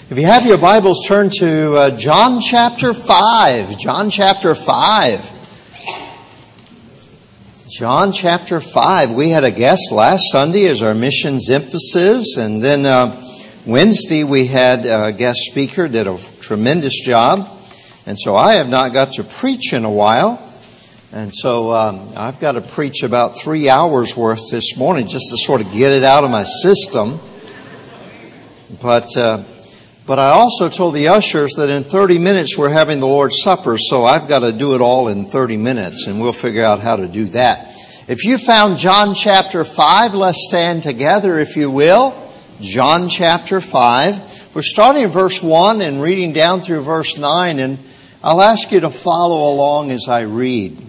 If you have your Bibles, turn to John chapter 5. John chapter 5. John chapter 5. We had a guest last Sunday as our missions emphasis, and then Wednesday we had a guest speaker, did a tremendous job. And so I have not got to preach in a while. And so I've got to preach about 3 hours worth this morning just to sort of get it out of my system. But I also told the ushers that in 30 minutes we're having the Lord's Supper, so I've got to do it all in 30 minutes, and we'll figure out how to do that. If you found John chapter 5, let's stand together, if you will. John chapter 5. We're starting in verse 1 and reading down through verse 9, and I'll ask you to follow along as I read.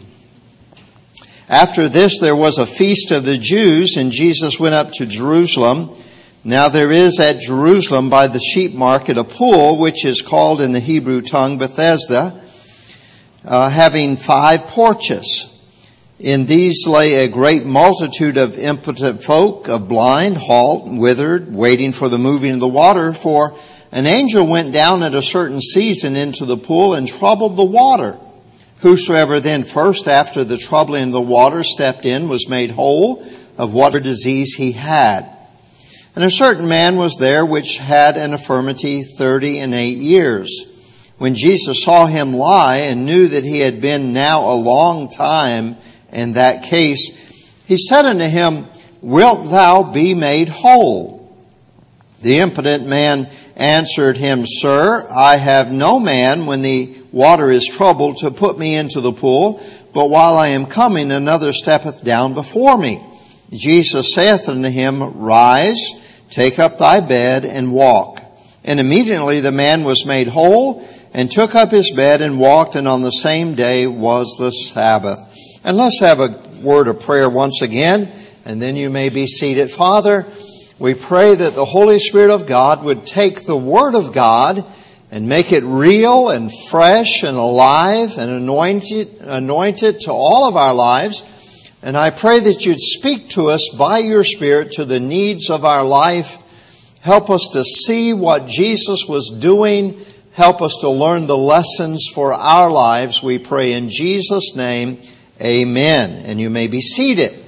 After this, there was a feast of the Jews, and Jesus went up to Jerusalem. Now there is at Jerusalem by the sheep market a pool, which is called in the Hebrew tongue Bethesda, having 5 porches. In these lay a great multitude of impotent folk, of blind, halt, and withered, waiting for the moving of the water. For an angel went down at a certain season into the pool and troubled the water. Whosoever then first after the troubling of the water stepped in was made whole of whatever disease he had. And a certain man was there which had an infirmity 38 years. When Jesus saw him lie and knew that he had been now a long time in that case, he said unto him, Wilt thou be made whole? The impotent man answered him, Sir, I have no man when the water is troubled to put me into the pool, but while I am coming, another steppeth down before me. Jesus saith unto him, Rise, take up thy bed and walk. And immediately the man was made whole and took up his bed and walked, and on the same day was the Sabbath. And let's have a word of prayer once again, and then you may be seated. Father, we pray that the Holy Spirit of God would take the Word of God and make it real and fresh and alive and anointed to all of our lives. And I pray that you'd speak to us by your Spirit to the needs of our life. Help us to see what Jesus was doing. Help us to learn the lessons for our lives. We pray in Jesus' name, amen. And you may be seated.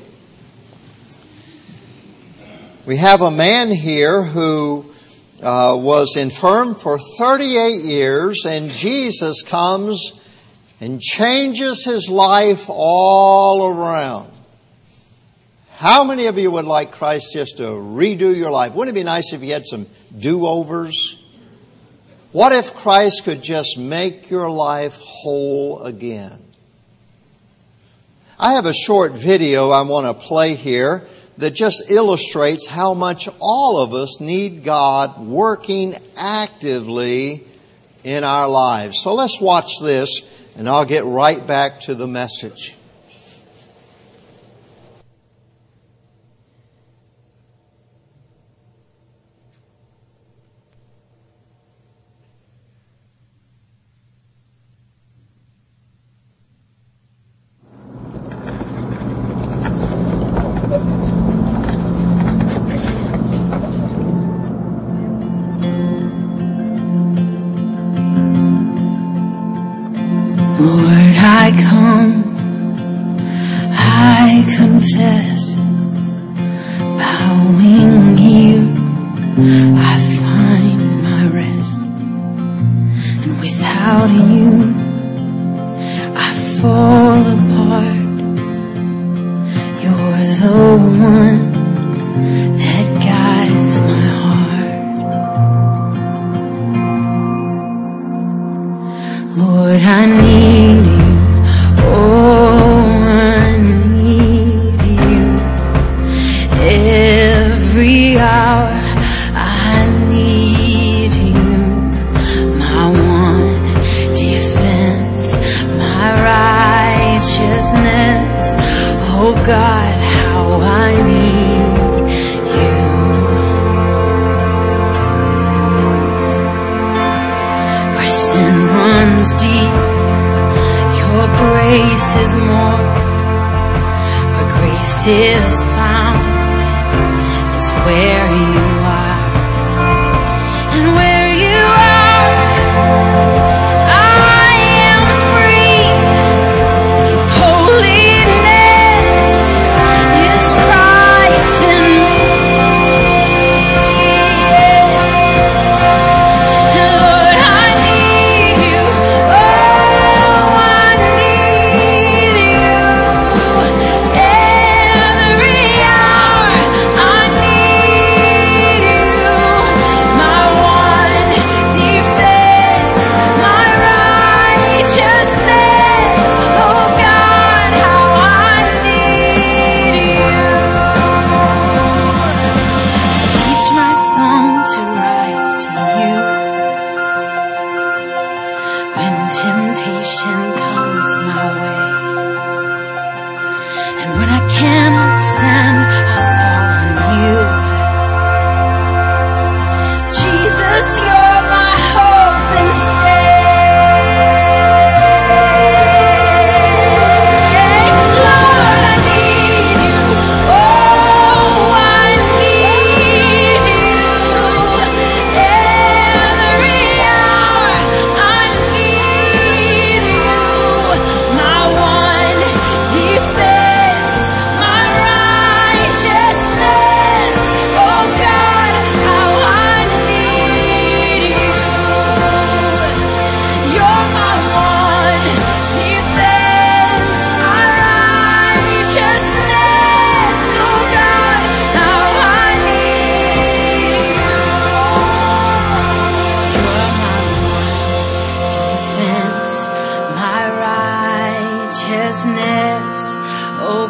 We have a man here who was infirm for 38 years, and Jesus comes and changes his life all around. How many of you would like Christ just to redo your life? Wouldn't it be nice if you had some do-overs? What if Christ could just make your life whole again? I have a short video I want to play here that just illustrates how much all of us need God working actively in our lives. So let's watch this, and I'll get right back to the message. Lord, I come, I confess, bowing here, I find my rest, and without you, I fall apart. You're the one that guides my heart. Lord, I need you. Oh, I need you. Every hour I need you. My one defense, my righteousness. Oh God, how I need you. Where sin runs deep, your grace is more. Where grace is found is where you are. And where you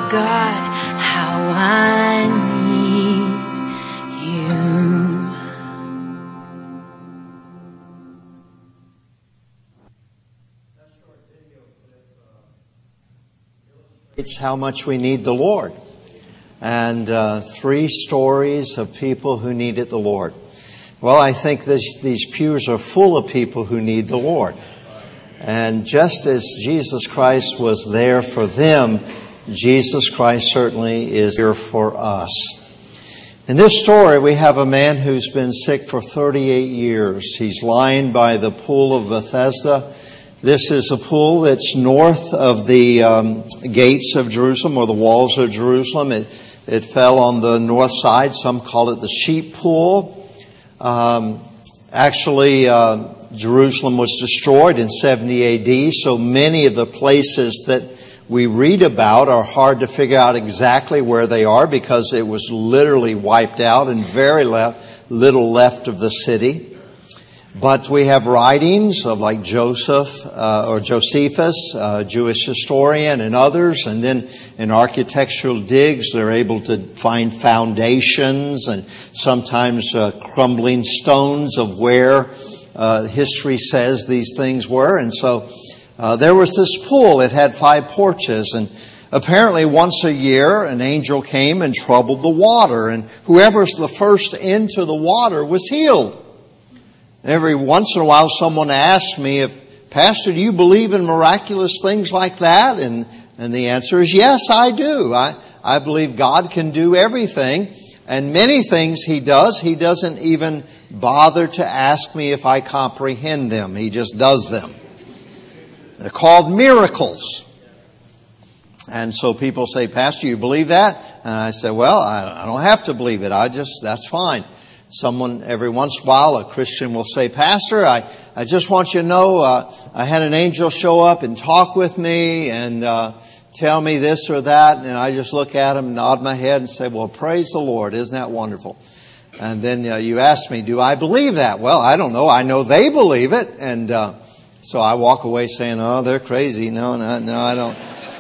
God, how I need you. It's how much we need the Lord. And 3 stories of people who needed the Lord. Well, I think these pews are full of people who need the Lord. And just as Jesus Christ was there for them, Jesus Christ certainly is here for us. In this story, we have a man who's been sick for 38 years. He's lying by the pool of Bethesda. This is a pool that's north of the gates of Jerusalem, or the walls of Jerusalem. It fell on the north side. Some call it the sheep pool. Jerusalem was destroyed in 70 A.D., so many of the places that we read about are hard to figure out exactly where they are because it was literally wiped out and very little left of the city. But we have writings of like Josephus, a Jewish historian, and others. And then in architectural digs, they're able to find foundations and sometimes crumbling stones of where history says these things were. And so there was this pool. It had 5 porches. And apparently once a year, an angel came and troubled the water. And whoever's the first into the water was healed. Every once in a while, someone asked me, Pastor, do you believe in miraculous things like that? And the answer is, yes, I do. I believe God can do everything. And many things He does, He doesn't even bother to ask me if I comprehend them. He just does them. They're called miracles. And so people say, Pastor, you believe that? And I say, well, I don't have to believe it. That's fine. Someone, every once in a while, a Christian will say, Pastor, I just want you to know, I had an angel show up and talk with me and tell me this or that. And I just look at him, nod my head and say, well, praise the Lord. Isn't that wonderful? And then you ask me, do I believe that? Well, I don't know. I know they believe it. And so I walk away saying, oh, they're crazy. No, I don't.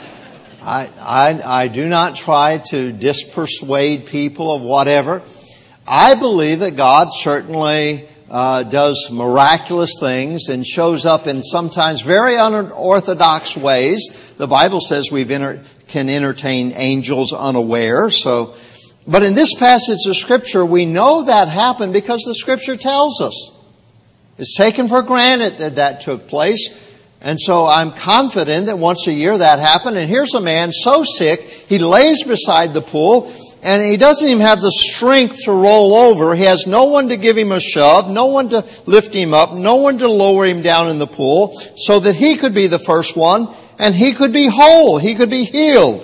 I do not try to dispersuade people of whatever. I believe that God certainly does miraculous things and shows up in sometimes very unorthodox ways. The Bible says we can entertain angels unaware. But in this passage of Scripture, we know that happened because the Scripture tells us. It's taken for granted that took place. And so I'm confident that once a year that happened. And here's a man so sick, he lays beside the pool, and he doesn't even have the strength to roll over. He has no one to give him a shove, no one to lift him up, no one to lower him down in the pool, so that he could be the first one, and he could be whole, he could be healed.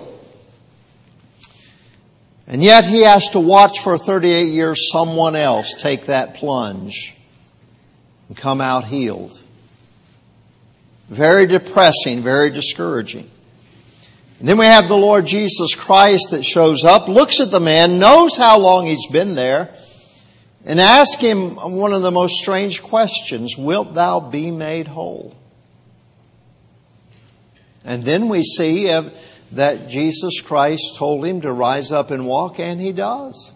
And yet he has to watch for 38 years someone else take that plunge and come out healed. Very depressing, very discouraging. And then we have the Lord Jesus Christ that shows up, looks at the man, knows how long he's been there, and asks him one of the most strange questions, wilt thou be made whole? And then we see that Jesus Christ told him to rise up and walk, and he does.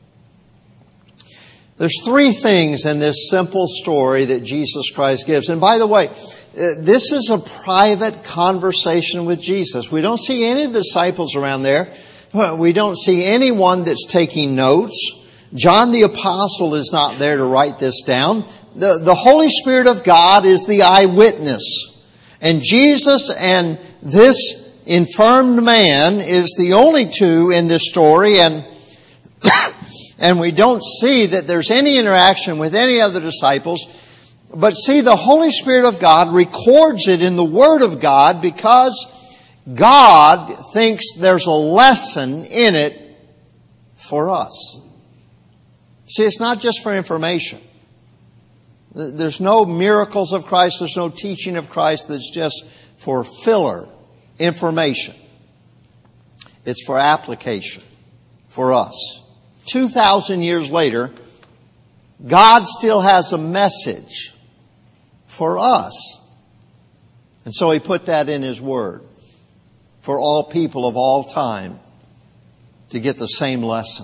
There's 3 things in this simple story that Jesus Christ gives. And by the way, this is a private conversation with Jesus. We don't see any of the disciples around there. We don't see anyone that's taking notes. John the Apostle is not there to write this down. The Holy Spirit of God is the eyewitness. And Jesus and this infirmed man is the only 2 in this story. And we don't see that there's any interaction with any other disciples. But see, the Holy Spirit of God records it in the Word of God because God thinks there's a lesson in it for us. See, it's not just for information. There's no miracles of Christ, there's no teaching of Christ that's just for filler information. It's for application for us. 2,000 years later, God still has a message for us. And so He put that in His Word. for all people of all time to get the same lesson.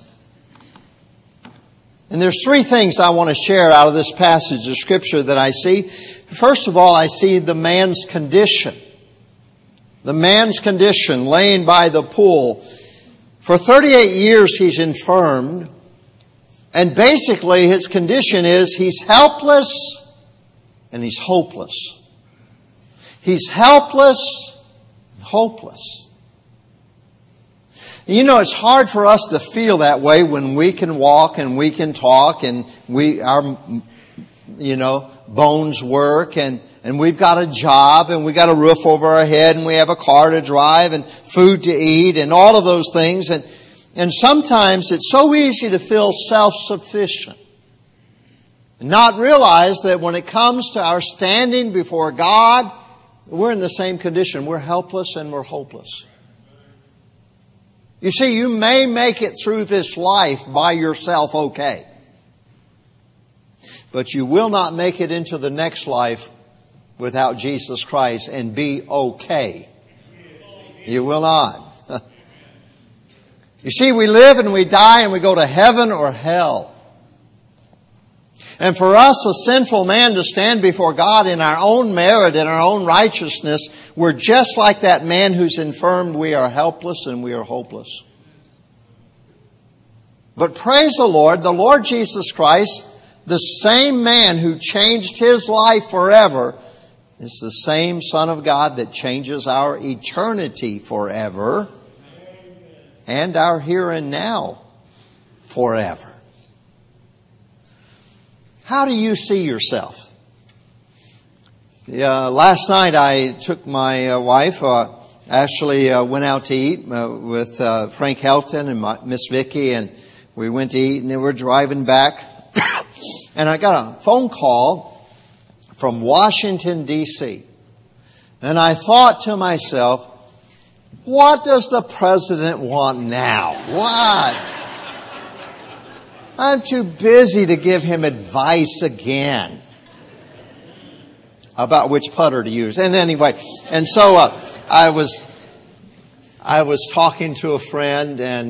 And there's three things I want to share out of this passage of Scripture that I see. First of all, I see the man's condition. The man's condition, laying by the pool. For 38 years he's infirmed. And basically his condition is he's helpless and he's hopeless. He's helpless, hopeless. You know, it's hard for us to feel that way when we can walk and we can talk and our bones work and we've got a job and we've got a roof over our head and we have a car to drive and food to eat and all of those things. And sometimes it's so easy to feel self-sufficient and not realize that when it comes to our standing before God, we're in the same condition. We're helpless and we're hopeless. You see, you may make it through this life by yourself okay. But you will not make it into the next life without Jesus Christ and be okay. You will not. You see, we live and we die and we go to heaven or hell. And for us, a sinful man, to stand before God in our own merit, in our own righteousness, we're just like that man who's infirmed. We are helpless and we are hopeless. But praise the Lord Jesus Christ, the same man who changed his life forever, is the same Son of God that changes our eternity forever and our here and now forever. How do you see yourself? Last night I took my wife, Ashley went out to eat with Frank Helton and Miss Vicky, and we went to eat and then we're driving back. And I got a phone call from Washington, D.C. And I thought to myself, what does the president want now? What? I'm too busy to give him advice again about which putter to use. And anyway, and so I was talking to a friend, and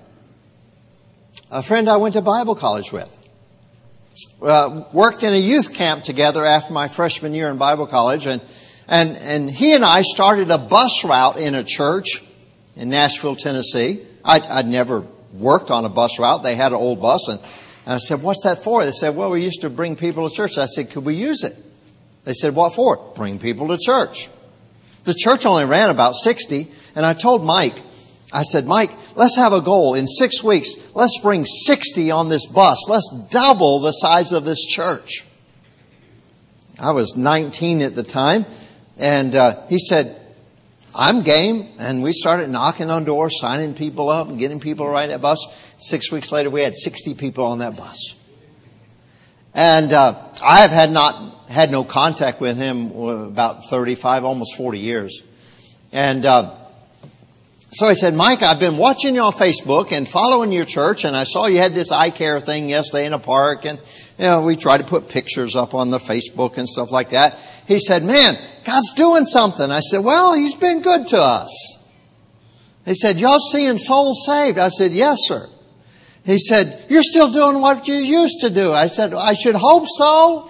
a friend I went to Bible college with. Worked in a youth camp together after my freshman year in Bible college, and he and I started a bus route in a church in Nashville, Tennessee. I'd never worked on a bus route. They had an old bus, and I said, "What's that for?" They said, "Well, we used to bring people to church." I said, "Could we use it?" They said, "What for?" "Bring people to church." The church only ran about 60, and I told Mike, I said, "Mike, let's have a goal. In 6 weeks, let's bring 60 on this bus. Let's double the size of this church." I was 19 at the time, and he said, "I'm game." And we started knocking on doors, signing people up and getting people to ride that bus. 6 weeks later, we had 60 people on that bus. And I have had no contact with him about 35, almost 40 years. And so I said, "Mike, I've been watching you on Facebook and following your church, and I saw you had this eye care thing yesterday in a park, and we try to put pictures up on the Facebook and stuff like that." He said, "Man, God's doing something." I said, "Well, He's been good to us." He said, "Y'all seeing souls saved?" I said, "Yes, sir." He said, "You're still doing what you used to do." I said, "I should hope so."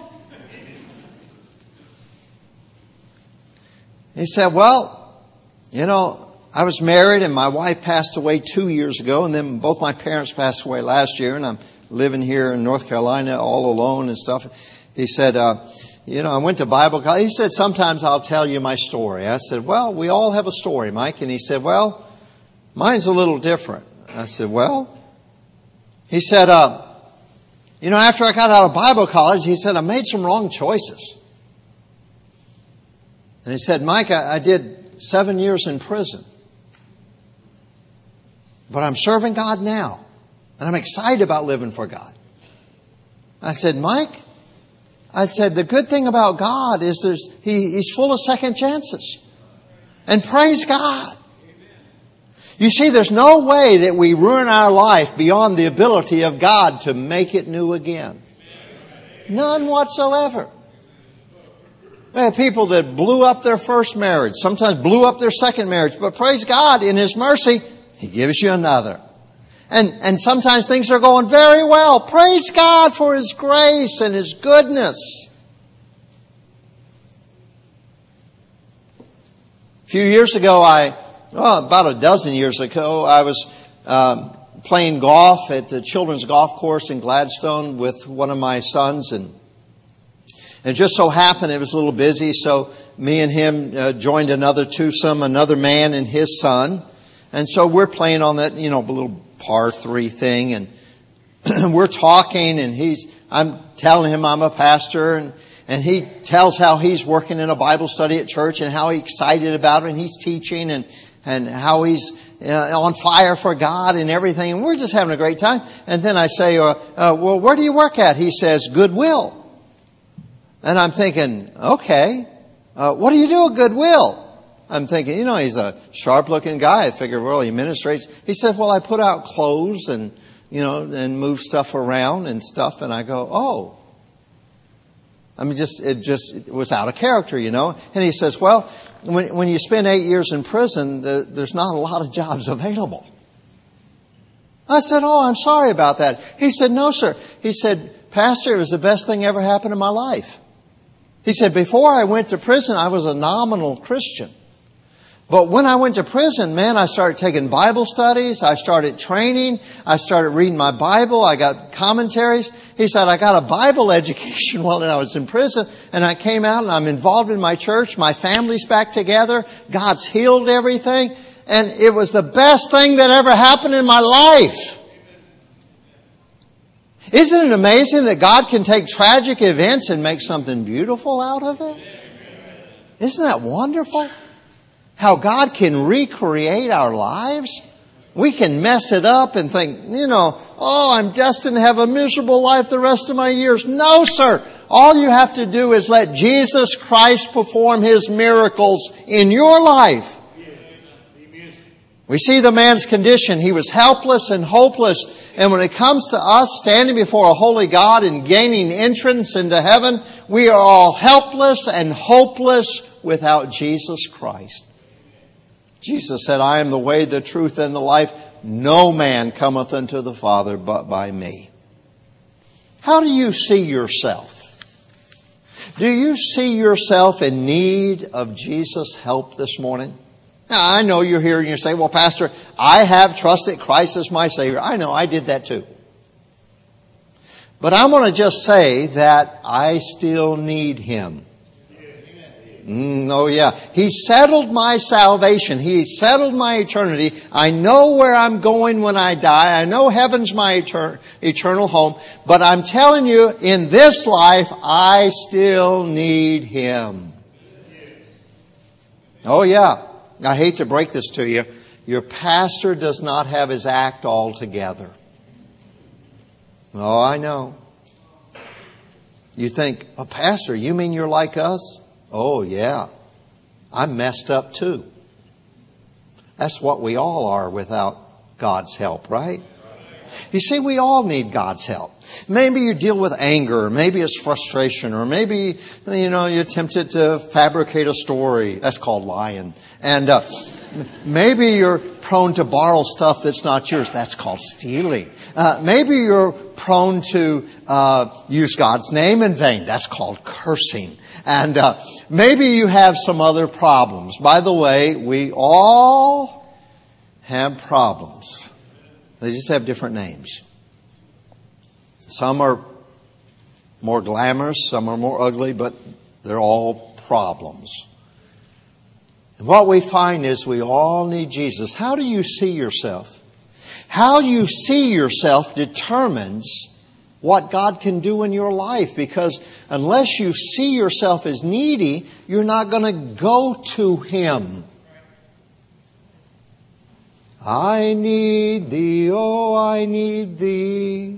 He said, "Well, I was married and my wife passed away 2 years ago, and then both my parents passed away last year, and I'm living here in North Carolina all alone and stuff." He said, "I went to Bible college." He said, "Sometimes I'll tell you my story." I said, "Well, we all have a story, Mike." And he said, "Well, mine's a little different." I said, "Well?" He said, after I got out of Bible college, he said, "I made some wrong choices." And he said, "Mike, I did 7 years in prison. But I'm serving God now. And I'm excited about living for God." I said, "Mike," I said, "the good thing about God is He's full of second chances. And praise God. You see, there's no way that we ruin our life beyond the ability of God to make it new again. None whatsoever. We have people that blew up their first marriage, sometimes blew up their second marriage, but praise God, in His mercy, He gives you another. And sometimes things are going very well. Praise God for His grace and His goodness. A few years ago, about a dozen years ago, I was playing golf at the children's golf course in Gladstone with one of my sons, and it just so happened it was a little busy, so me and him joined another twosome, another man and his son. And so we're playing on that, little par 3 thing, and we're talking, and I'm telling him I'm a pastor, and he tells how he's working in a Bible study at church and how he's excited about it, and he's teaching, and how he's on fire for God and everything. And we're just having a great time. And then I say, well, where do you work at? He says, Goodwill. And I'm thinking, okay, what do you do at Goodwill? I'm thinking, he's a sharp-looking guy. I figured, well, he ministrates. He said, well, I put out clothes and move stuff around and stuff. And I go, oh. I mean, it was out of character, And he says, well, when you spend 8 years in prison, there's not a lot of jobs available. I said, oh, I'm sorry about that. He said, no, sir. He said, Pastor, it was the best thing ever happened in my life. He said, before I went to prison, I was a nominal Christian. But when I went to prison, man, I started taking Bible studies. I started training. I started reading my Bible. I got commentaries. He said, I got a Bible education while I was in prison. And I came out and I'm involved in my church. My family's back together. God's healed everything. And it was the best thing that ever happened in my life. Isn't it amazing that God can take tragic events and make something beautiful out of it? Isn't that wonderful? How God can recreate our lives. We can mess it up and think, I'm destined to have a miserable life the rest of my years. No, sir. All you have to do is let Jesus Christ perform His miracles in your life. We see the man's condition. He was helpless and hopeless. And when it comes to us standing before a holy God and gaining entrance into heaven, we are all helpless and hopeless without Jesus Christ. Jesus said, I am the way, the truth, and the life. No man cometh unto the Father but by me. How do you see yourself? Do you see yourself in need of Jesus' help this morning? Now, I know you're here and you say, well, Pastor, I have trusted Christ as my Savior. I know, I did that too. But I want to just say that I still need Him. Oh yeah. He settled my salvation. He settled my eternity. I know where I'm going when I die. I know heaven's my eternal home. But I'm telling you, in this life, I still need Him. Oh yeah. I hate to break this to you. Your pastor does not have his act all together. Oh, I know. You think, oh, Pastor, you mean you're like us? Oh, yeah. I'm messed up too. That's what we all are without God's help, right? You see, we all need God's help. Maybe you deal with anger, maybe it's frustration, or maybe, you're tempted to fabricate a story. That's called lying. And maybe you're prone to borrow stuff that's not yours. That's called stealing. Maybe you're prone to use God's name in vain. That's called cursing. And maybe you have some other problems. By the way, we all have problems. They just have different names. Some are more glamorous, some are more ugly, but they're all problems. And what we find is we all need Jesus. How do you see yourself? How you see yourself determines what God can do in your life. Because unless you see yourself as needy, you're not going to go to Him. I need Thee, oh, I need Thee.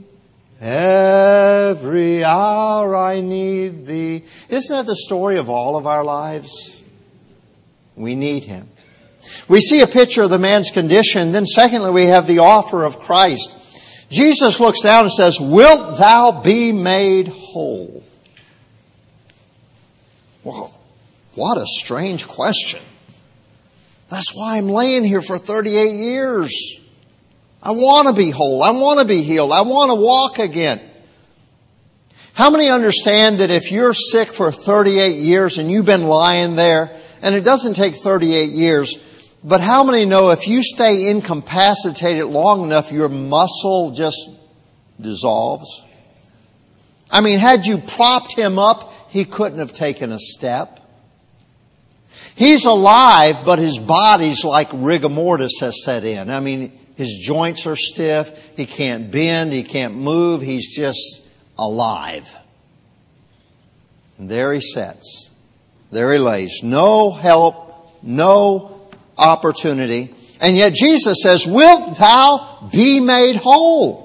Every hour I need Thee. Isn't that the story of all of our lives? We need Him. We see a picture of the man's condition. Then secondly, we have the offer of Christ. Jesus looks down and says, "Wilt thou be made whole?" Well, What a strange question. That's why I'm laying here for 38 years. I want to be whole. I want to be healed. I want to walk again. How many understand that if you're sick for 38 years and you've been lying there, and it doesn't take 38 years, but how many know if you stay incapacitated long enough, your muscle just dissolves? I mean, had you propped him up, he couldn't have taken a step. He's alive, but his body's like rigor mortis has set in. I mean, his joints are stiff. He can't bend. He can't move. He's just alive. And there he sits. There he lays. No help, no opportunity. And yet Jesus says, wilt thou be made whole?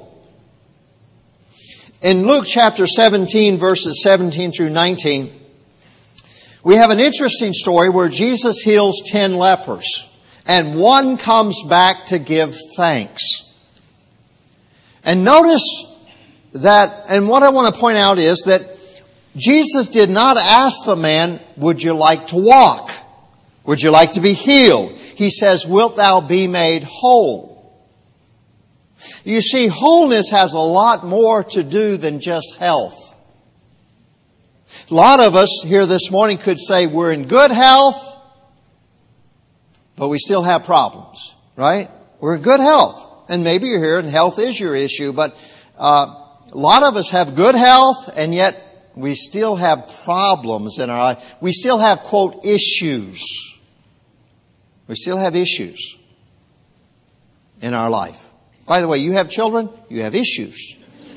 In Luke chapter 17, verses 17 through 19, we have an interesting story where Jesus heals 10 lepers. And one comes back to give thanks. And notice that, and what I want to point out is that Jesus did not ask the man, would you like to walk? Would you like to be healed? He says, wilt thou be made whole? You see, wholeness has a lot more to do than just health. A lot of us here this morning could say we're in good health, but we still have problems, right? We're in good health. And maybe you're here and health is your issue, but a lot of us have good health, and yet we still have problems in our life. We still have, quote, issues. We still have issues in our life. By the way, you have children, you have issues.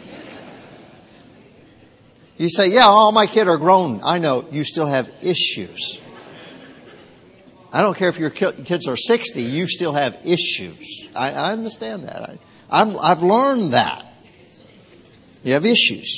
You say, yeah, all my kids are grown. I know, you still have issues. I don't care if your kids are 60, you still have issues. I understand that. I've learned that. You have issues.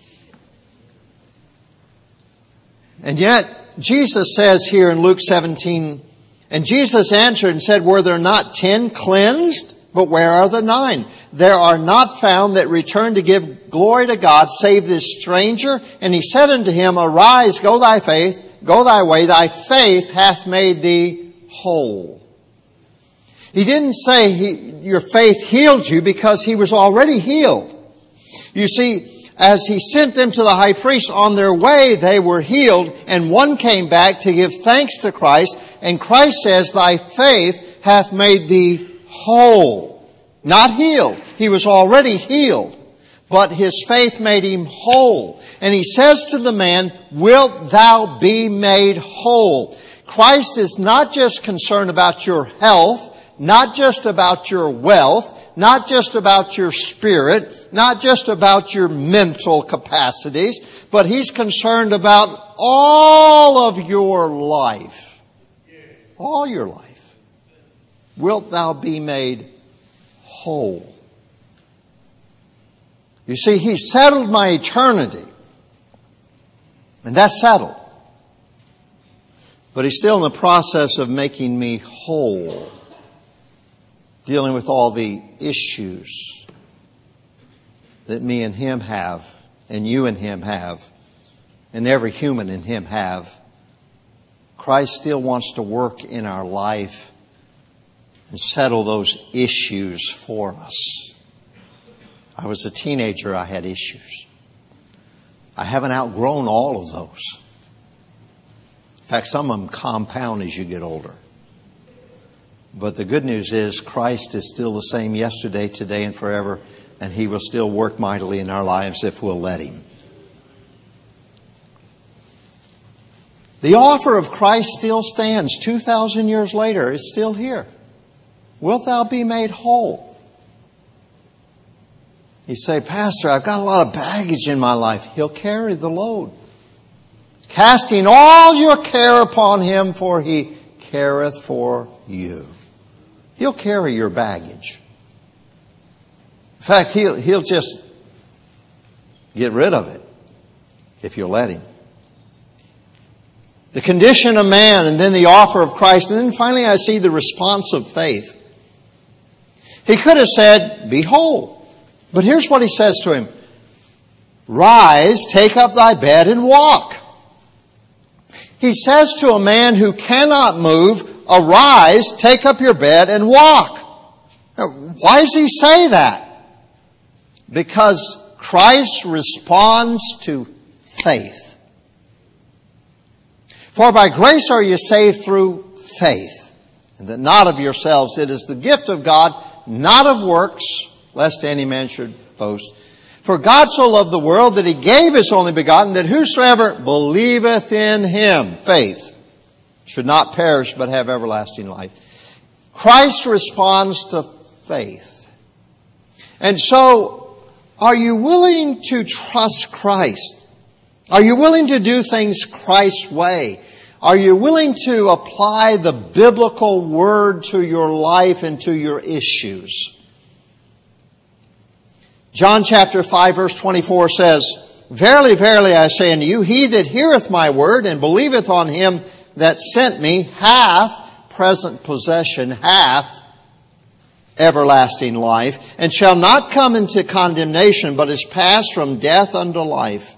And yet, Jesus says here in Luke 17, and Jesus answered and said, were there not 10 cleansed? But where are the 9? There are not found that return to give glory to God, save this stranger. And he said unto him, arise, go thy way, thy faith hath made thee whole. He didn't say your faith healed you, because he was already healed. You see, as he sent them to the high priest on their way, they were healed, and one came back to give thanks to Christ, and Christ says, thy faith hath made thee whole. Not healed. He was already healed, but his faith made him whole. And he says to the man, wilt thou be made whole? Christ is not just concerned about your health, not just about your wealth, not just about your spirit, not just about your mental capacities, but he's concerned about all of your life. All your life. Wilt thou be made whole? You see, he settled my eternity. And that's settled. But he's still in the process of making me whole. Dealing with all the issues that me and him have, and you and him have, and every human in him have. Christ still wants to work in our life and settle those issues for us. I was a teenager, I had issues. I haven't outgrown all of those. In fact, some of them compound as you get older. But the good news is Christ is still the same yesterday, today, and forever, and he will still work mightily in our lives if we'll let him. The offer of Christ still stands 2,000 years later. It's still here. Wilt thou be made whole? You say, Pastor, I've got a lot of baggage in my life. He'll carry the load. Casting all your care upon him, for he careth for you. He'll carry your baggage. In fact, he'll just get rid of it if you'll let him. The condition of man, and then the offer of Christ, and then finally I see the response of faith. He could have said, be whole. But here's what he says to him. Rise, take up thy bed and walk. He says to a man who cannot move, arise, take up your bed and walk. Why does he say that? Because Christ responds to faith. For by grace are you saved through faith, and that not of yourselves. It is the gift of God, not of works, lest any man should boast. For God so loved the world that He gave His only begotten, that whosoever believeth in Him, faith, should not perish but have everlasting life. Christ responds to faith. And so, are you willing to trust Christ? Are you willing to do things Christ's way? Are you willing to apply the biblical word to your life and to your issues? John chapter 5 verse 24 says, Verily, verily, I say unto you, he that heareth my word and believeth on him that sent me hath, present possession, hath everlasting life, and shall not come into condemnation, but is passed from death unto life.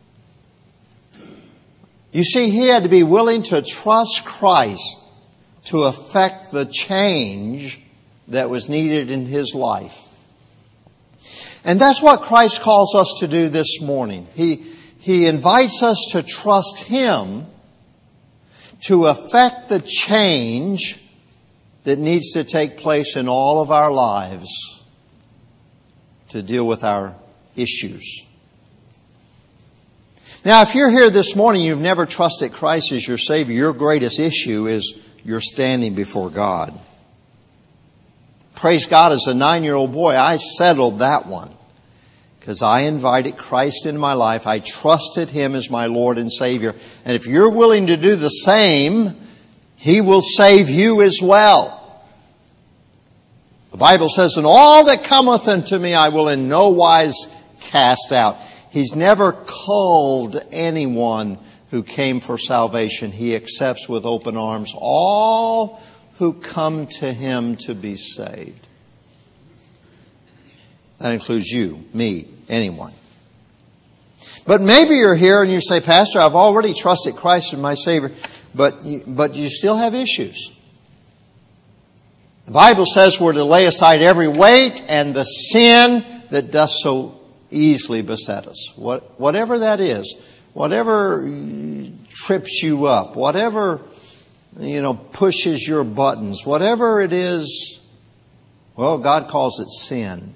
You see, he had to be willing to trust Christ to effect the change that was needed in his life. And that's what Christ calls us to do this morning. He invites us to trust Him to effect the change that needs to take place in all of our lives to deal with our issues. Now, if you're here this morning, you've never trusted Christ as your Savior, your greatest issue is you're standing before God. Praise God, as a 9-year-old boy, I settled that one. Because I invited Christ into my life. I trusted Him as my Lord and Savior. And if you're willing to do the same, He will save you as well. The Bible says, And all that cometh unto me I will in no wise cast out. He's never culled anyone who came for salvation. He accepts with open arms all who come to Him to be saved. That includes you, me, anyone. But maybe you're here and you say, Pastor, I've already trusted Christ as my Savior, but you still have issues. The Bible says we're to lay aside every weight and the sin that doth so easily beset us. Whatever that is, whatever trips you up, whatever pushes your buttons, whatever it is, well, God calls it sin.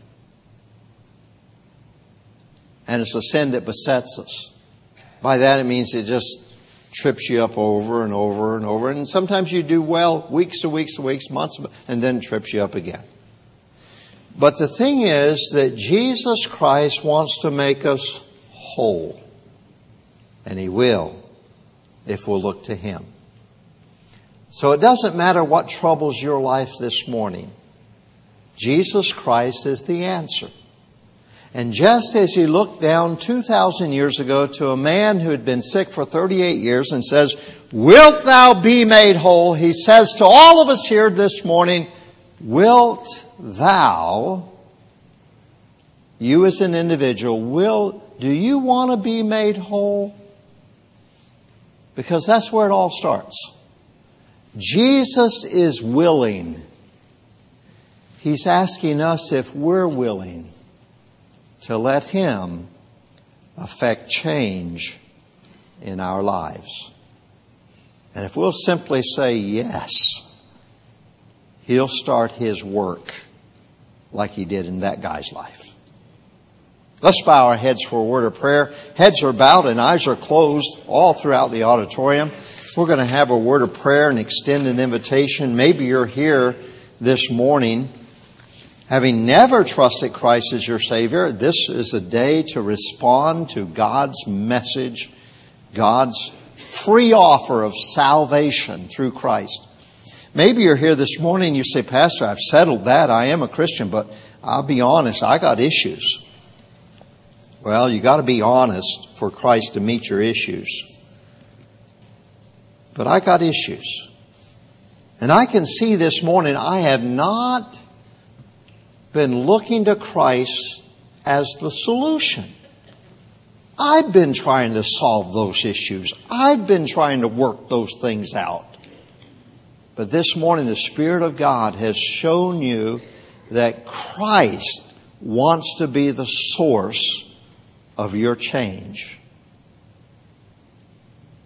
And it's a sin that besets us. By that it means it just trips you up over and over and over. And sometimes you do well, weeks and weeks and weeks, months, and then it trips you up again. But the thing is that Jesus Christ wants to make us whole. And He will, if we'll look to Him. So it doesn't matter what troubles your life this morning. Jesus Christ is the answer. And just as He looked down 2,000 years ago to a man who had been sick for 38 years and says, Wilt thou be made whole? He says to all of us here this morning, Wilt thou, you as an individual, do you want to be made whole? Because that's where it all starts. Jesus is willing. He's asking us if we're willing to let Him affect change in our lives. And if we'll simply say yes, He'll start His work like He did in that guy's life. Let's bow our heads for a word of prayer. Heads are bowed and eyes are closed all throughout the auditorium. We're going to have a word of prayer and extend an invitation. Maybe you're here this morning having never trusted Christ as your Savior. This is a day to respond to God's message, God's free offer of salvation through Christ. Maybe you're here this morning and you say, Pastor, I've settled that. I am a Christian, but I'll be honest, I got issues. Well, you got to be honest for Christ to meet your issues. But I got issues. And I can see this morning I have not been looking to Christ as the solution. I've been trying to solve those issues. I've been trying to work those things out. But this morning, the Spirit of God has shown you that Christ wants to be the source of your change.